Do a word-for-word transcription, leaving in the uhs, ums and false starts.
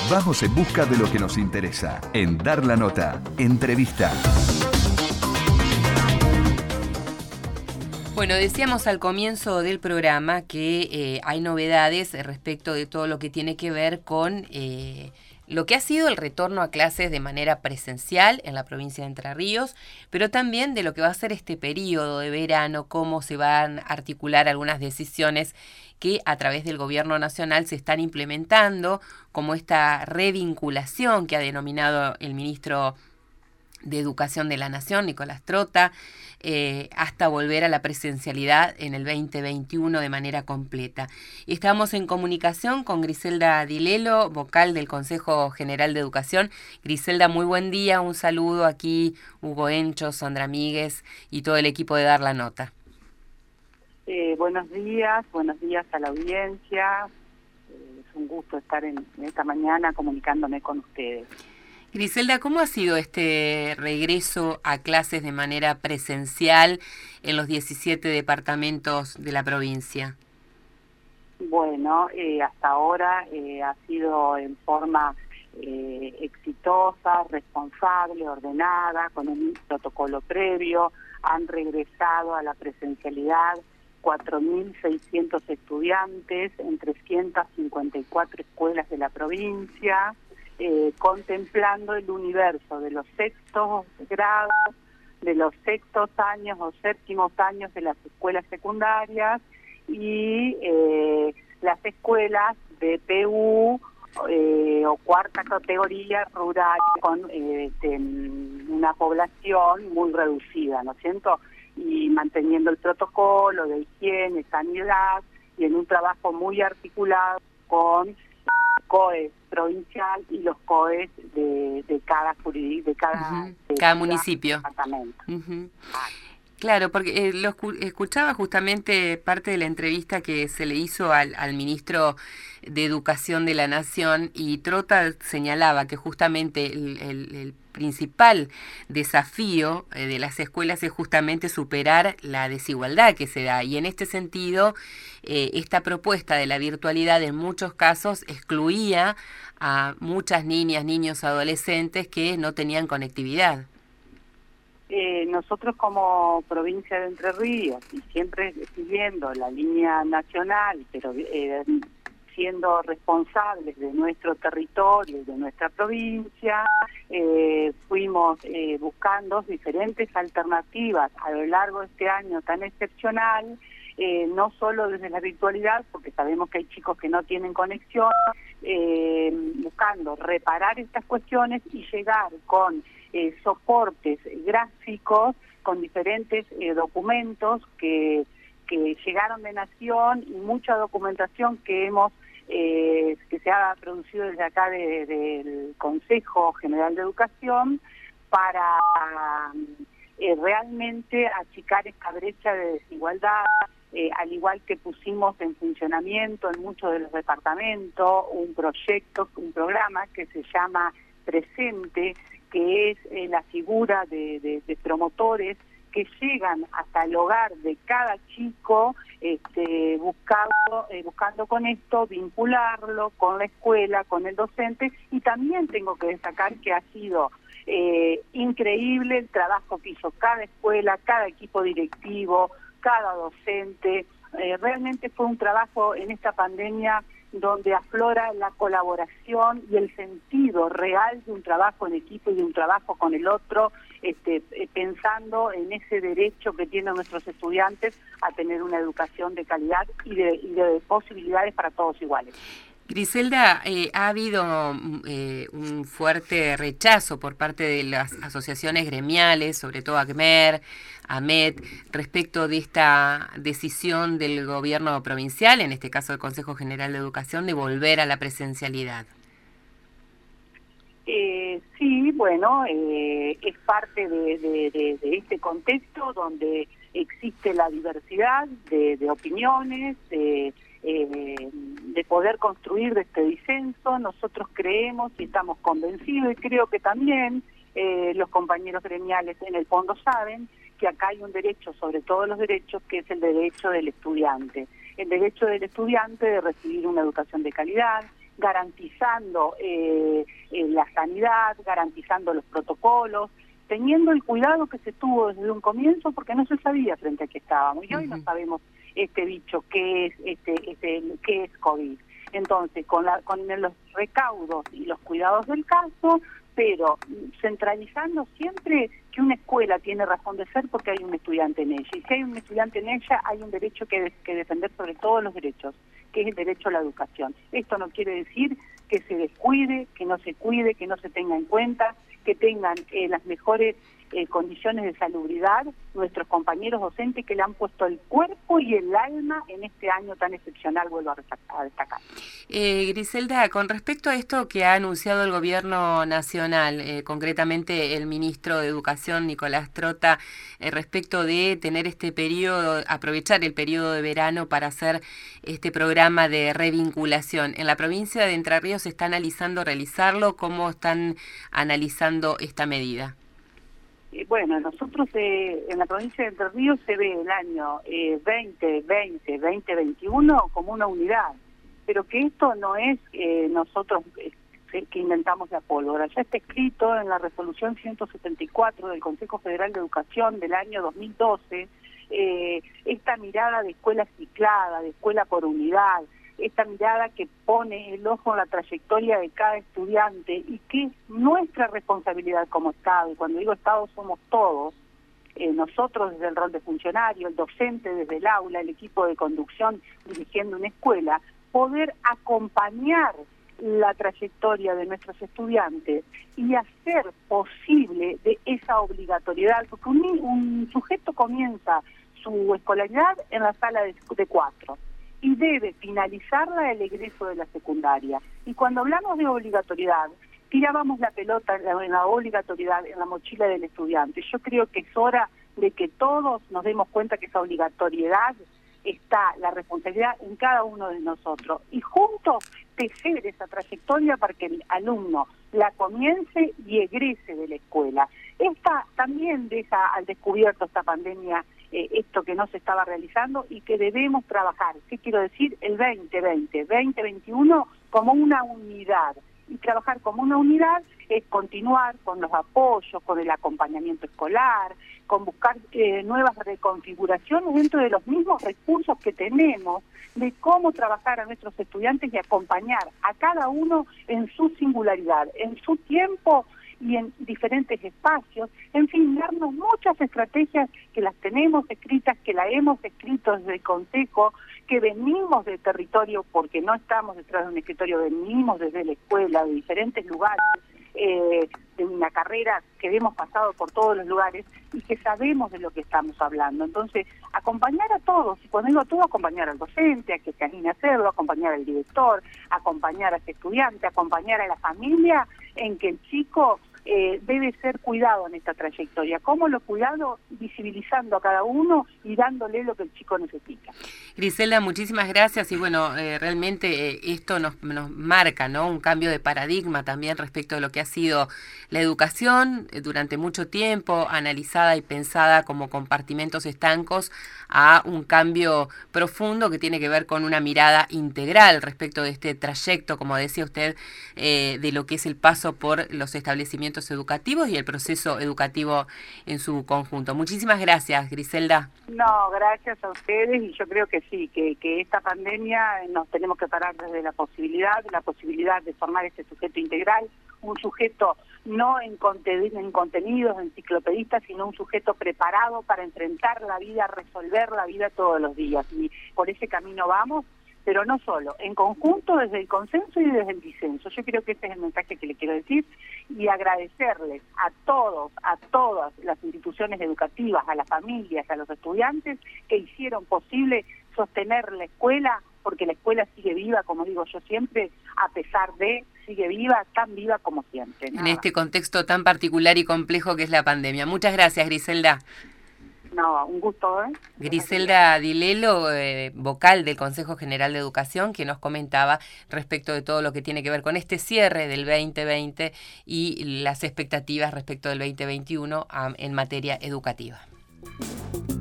Vamos en busca de lo que nos interesa. En Dar la Nota. Entrevista. Bueno, decíamos al comienzo del programa que eh, hay novedades respecto de todo lo que tiene que ver con eh, lo que ha sido el retorno a clases de manera presencial en la provincia de Entre Ríos, pero también de lo que va a ser este periodo de verano, cómo se van a articular algunas decisiones que a través del gobierno nacional se están implementando, como esta revinculación que ha denominado el ministro de Educación de la Nación, Nicolás Trota, eh, hasta volver a la presencialidad en el veinte veintiuno de manera completa. Estamos en comunicación con Griselda Dilelo, vocal del Consejo General de Educación. Griselda, muy buen día, un saludo aquí, Hugo Encho, Sandra Míguez y todo el equipo de Dar la Nota. Eh, buenos días, buenos días a la audiencia. Eh, es un gusto estar en, en esta mañana comunicándome con ustedes. Griselda, ¿cómo ha sido este regreso a clases de manera presencial en los diecisiete departamentos de la provincia? Bueno, eh, hasta ahora eh, ha sido en forma eh, exitosa, responsable, ordenada, con un protocolo previo. Han regresado a la presencialidad cuatro mil seiscientos estudiantes en trescientas cincuenta y cuatro escuelas de la provincia. Eh, contemplando el universo de los sextos grados, de los sextos años o séptimos años de las escuelas secundarias y eh, las escuelas de P U eh, o cuarta categoría rural con eh, de una población muy reducida, ¿no es cierto? Y manteniendo el protocolo de higiene, sanidad y en un trabajo muy articulado con COES provincial y los COES de, de cada jurisdicción, de cada, uh-huh. de cada municipio. Departamento. Uh-huh. Claro, porque eh, lo escu- escuchaba justamente parte de la entrevista que se le hizo al, al ministro de Educación de la Nación y Trota señalaba que justamente el, el, el principal desafío eh, de las escuelas es justamente superar la desigualdad que se da y en este sentido eh, esta propuesta de la virtualidad en muchos casos excluía a muchas niñas, niños, adolescentes que no tenían conectividad. Eh, nosotros como provincia de Entre Ríos y siempre siguiendo la línea nacional, pero eh, siendo responsables de nuestro territorio y de nuestra provincia, eh, fuimos eh, buscando diferentes alternativas a lo largo de este año tan excepcional, eh, no solo desde la virtualidad, porque sabemos que hay chicos que no tienen conexión, eh, buscando reparar estas cuestiones y llegar con Eh, soportes gráficos con diferentes eh, documentos que, que llegaron de Nación y mucha documentación que hemos eh, que se ha producido desde acá de, del Consejo General de Educación para eh, realmente achicar esta brecha de desigualdad, eh, al igual que pusimos en funcionamiento en muchos de los departamentos un proyecto, un programa que se llama Presente, que es eh, la figura de, de, de promotores que llegan hasta el hogar de cada chico, este, buscando, eh, buscando con esto vincularlo con la escuela, con el docente, y también tengo que destacar que ha sido eh, increíble el trabajo que hizo cada escuela, cada equipo directivo, cada docente. Eh, realmente fue un trabajo en esta pandemia donde aflora la colaboración y el sentido real de un trabajo en equipo y de un trabajo con el otro, este, pensando en ese derecho que tienen nuestros estudiantes a tener una educación de calidad y de, y de posibilidades para todos iguales. Griselda, eh, ha habido eh, un fuerte rechazo por parte de las asociaciones gremiales, sobre todo ACMER, AMET, respecto de esta decisión del gobierno provincial, en este caso el Consejo General de Educación, de volver a la presencialidad. Eh, sí, bueno, eh, es parte de, de, de, de este contexto donde existe la diversidad de, de opiniones, de Eh, de poder construir de este disenso. Nosotros creemos y estamos convencidos, y creo que también eh, los compañeros gremiales en el fondo saben que acá hay un derecho, sobre todos los derechos, que es el derecho del estudiante. El derecho del estudiante de recibir una educación de calidad, garantizando eh, eh, la sanidad, garantizando los protocolos, teniendo el cuidado que se tuvo desde un comienzo, porque no se sabía frente a qué estábamos, y hoy uh-huh. no sabemos este bicho, qué es, este, este, qué es COVID. Entonces, con, la, con los recaudos y los cuidados del caso, pero centralizando siempre que una escuela tiene razón de ser porque hay un estudiante en ella, y si hay un estudiante en ella, hay un derecho que, que defender sobre todos los derechos, que es el derecho a la educación. Esto no quiere decir que se descuide, que no se cuide, que no se tenga en cuenta, que tengan eh, las mejores eh, condiciones de salubridad nuestros compañeros docentes que le han puesto el cuerpo y el alma en este año tan excepcional, vuelvo a destacar. Eh, Griselda, con respecto a esto que ha anunciado el gobierno nacional, eh, concretamente el ministro de Educación, Nicolás Trota, eh, respecto de tener este periodo, aprovechar el periodo de verano para hacer este programa de revinculación. En la provincia de Entre Ríos se está analizando realizarlo. ¿Cómo están analizando esta medida? Bueno, nosotros eh, en la provincia de Entre Ríos se ve el año eh, veinte veinte, veinte veintiuno como una unidad, pero que esto no es eh, nosotros eh, que inventamos la pólvora. Ya está escrito en la resolución ciento setenta y cuatro del Consejo Federal de Educación del año dos mil doce, eh, esta mirada de escuela ciclada, de escuela por unidad, esta mirada que pone el ojo en la trayectoria de cada estudiante y que es nuestra responsabilidad como Estado, y cuando digo Estado somos todos, eh, nosotros desde el rol de funcionario, el docente desde el aula, el equipo de conducción dirigiendo una escuela, poder acompañar la trayectoria de nuestros estudiantes y hacer posible de esa obligatoriedad, porque un, un sujeto comienza su escolaridad en la sala de, de cuatro, y debe finalizarla el egreso de la secundaria. Y cuando hablamos de obligatoriedad, tirábamos la pelota en la, en la obligatoriedad en la mochila del estudiante. Yo creo que es hora de que todos nos demos cuenta que esa obligatoriedad está, la responsabilidad en cada uno de nosotros. Y juntos tejer esa trayectoria para que el alumno la comience y egrese de la escuela. Esta también deja al descubierto esta pandemia Eh, esto que no se estaba realizando y que debemos trabajar. ¿Qué quiero decir? El veinte veinte, veinte veintiuno como una unidad. Y trabajar como una unidad es continuar con los apoyos, con el acompañamiento escolar, con buscar eh, nuevas reconfiguraciones dentro de los mismos recursos que tenemos, de cómo trabajar a nuestros estudiantes y acompañar a cada uno en su singularidad, en su tiempo y en diferentes espacios, en fin, darnos muchas estrategias que las tenemos escritas, que las hemos escrito desde el Consejo, que venimos del territorio, porque no estamos detrás de un escritorio, venimos desde la escuela, de diferentes lugares, eh, de una carrera que hemos pasado por todos los lugares y que sabemos de lo que estamos hablando. Entonces, acompañar a todos, y cuando digo todo, acompañar al docente, a que se anime a hacerlo, acompañar al director, acompañar a ese estudiante, acompañar a la familia, en que el chico Eh, debe ser cuidado en esta trayectoria. ¿Cómo lo cuidado? Visibilizando a cada uno y dándole lo que el chico necesita. Griselda, muchísimas gracias y bueno, eh, realmente eh, esto nos, nos marca, ¿no?, un cambio de paradigma también respecto de lo que ha sido la educación eh, durante mucho tiempo, analizada y pensada como compartimentos estancos, a un cambio profundo que tiene que ver con una mirada integral respecto de este trayecto, como decía usted, eh, de lo que es el paso por los establecimientos educativos y el proceso educativo en su conjunto. Muchísimas gracias, Griselda. No, gracias a ustedes, y yo creo que sí, que, que esta pandemia nos tenemos que parar desde la posibilidad, la posibilidad de formar este sujeto integral, un sujeto no en, conten en contenidos enciclopedistas, sino un sujeto preparado para enfrentar la vida, resolver la vida todos los días. Y por ese camino vamos, pero no solo, en conjunto desde el consenso y desde el disenso. Yo creo que ese es el mensaje que le quiero decir, y agradecerles a todos, a todas las instituciones educativas, a las familias, a los estudiantes que hicieron posible sostener la escuela, porque la escuela sigue viva, como digo yo siempre, a pesar de, sigue viva, tan viva como siempre. Nada. En este contexto tan particular y complejo que es la pandemia. Muchas gracias, Griselda. No, un gusto, ¿eh? Griselda Dilelo, eh, vocal del Consejo General de Educación, que nos comentaba respecto de todo lo que tiene que ver con este cierre del veinte veinte y las expectativas respecto del veinte veintiuno um, en materia educativa.